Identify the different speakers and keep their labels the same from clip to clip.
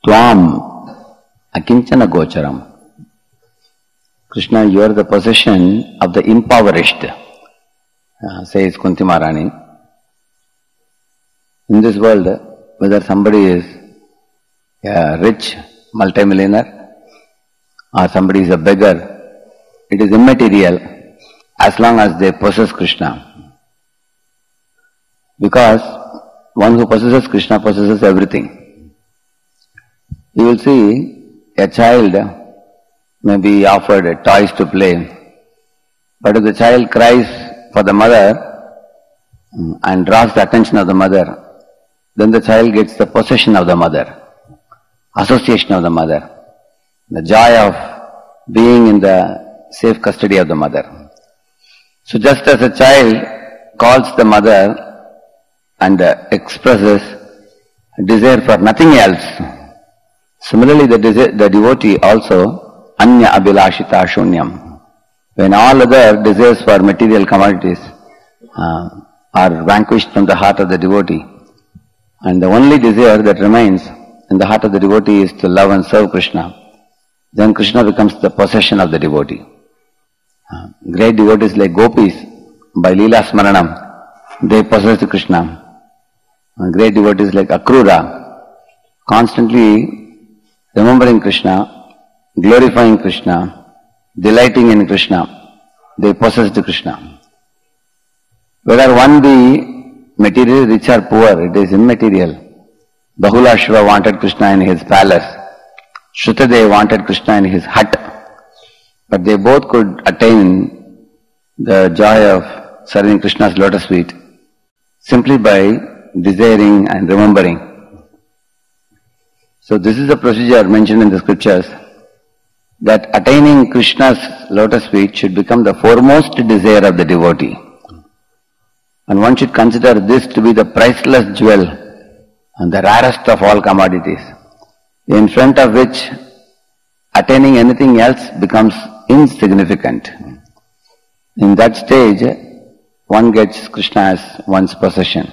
Speaker 1: Tvam akinchana gocharam. Krishna, you are the possession of the impoverished, says Kunti Maharani. In this world, whether somebody is a rich multimillionaire or somebody is a beggar, it is immaterial as long as they possess Krishna. Because one who possesses Krishna possesses everything. You will see a child may be offered toys to play, but if the child cries for the mother and draws the attention of the mother, then the child gets the possession of the mother, association of the mother, the joy of being in the safe custody of the mother. So just as a child calls the mother and expresses desire for nothing else, similarly the devotee also anya abhilashita shunyam. When all other desires for material commodities are vanquished from the heart of the devotee, and the only desire that remains in the heart of the devotee is to love and serve Krishna, then Krishna becomes the possession of the devotee. Great devotees like gopis, by Leela Smaranam, they possess Krishna. Great devotees like Akrura, constantly remembering Krishna, glorifying Krishna, delighting in Krishna, they possess Krishna. Whether one be materially rich or poor, it is immaterial. Bahulashva wanted Krishna in his palace. Shrutadev wanted Krishna in his hut. But they both could attain the joy of serving Krishna's lotus feet simply by desiring and remembering. So this is a procedure mentioned in the scriptures, that attaining Krishna's lotus feet should become the foremost desire of the devotee. And one should consider this to be the priceless jewel and the rarest of all commodities, in front of which attaining anything else becomes insignificant. In that stage, one gets Krishna as one's possession.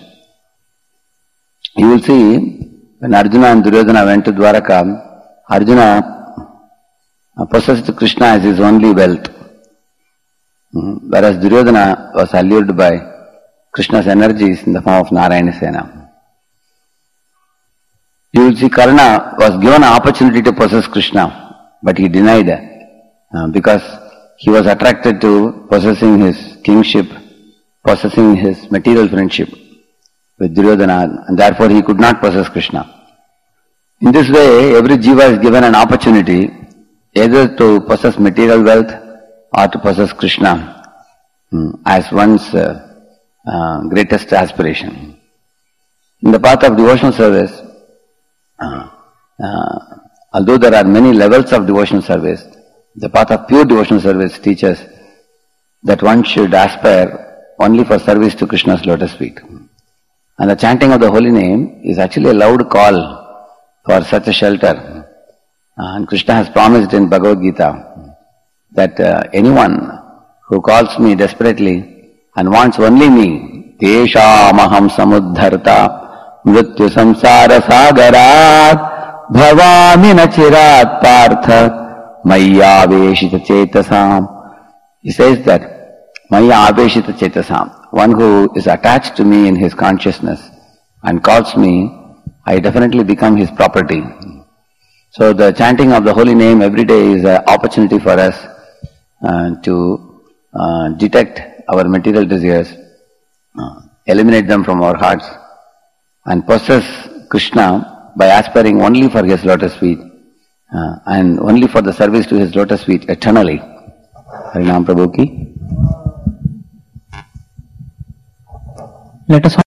Speaker 1: You will see, when Arjuna and Duryodhana went to Dwaraka, Arjuna possessed Krishna as his only wealth, whereas Duryodhana was allured by Krishna's energies in the form of Narayana Sena. You will see Karna was given an opportunity to possess Krishna, but he denied because he was attracted to possessing his kingship, possessing his material friendship with Duryodhana, and therefore he could not possess Krishna. In this way, every jiva is given an opportunity either to possess material wealth or to possess Krishna as one's greatest aspiration. In the path of devotional service, although there are many levels of devotional service, the path of pure devotional service teaches that one should aspire only for service to Krishna's lotus feet. And the chanting of the holy name is actually a loud call for such a shelter. And Krishna has promised in Bhagavad Gita that anyone who calls me desperately and wants only me, Teshamaham samuddharta mrityu samsara sagarat bhavami nachirat partha maya aveshita chetasam. He says that maya aveshita chetasam, one who is attached to me in his consciousness and calls me, I definitely become his property. So the chanting of the holy name every day is an opportunity for us to detect our material desires, eliminate them from our hearts, and possess Krishna by aspiring only for his lotus feet and only for the service to his lotus feet eternally. Harinam Prabhu ki.
Speaker 2: Let us